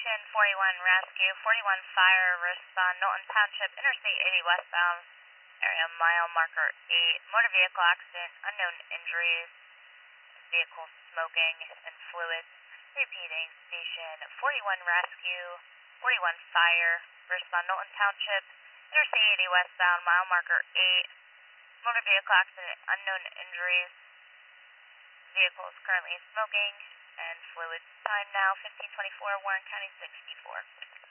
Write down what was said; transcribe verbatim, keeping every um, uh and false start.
Station forty-one Rescue, forty-one Fire, respond Knowlton Township, Interstate eighty westbound, area mile marker eight, motor vehicle accident, unknown injuries, vehicle smoking and fluids. Repeating, Station forty-one Rescue, forty-one Fire, respond Knowlton Township, Interstate eighty westbound, mile marker eight, motor vehicle accident, unknown injuries, vehicle is currently smoking and fluids. Time now fifteen twenty-four, Warren County sixty-four.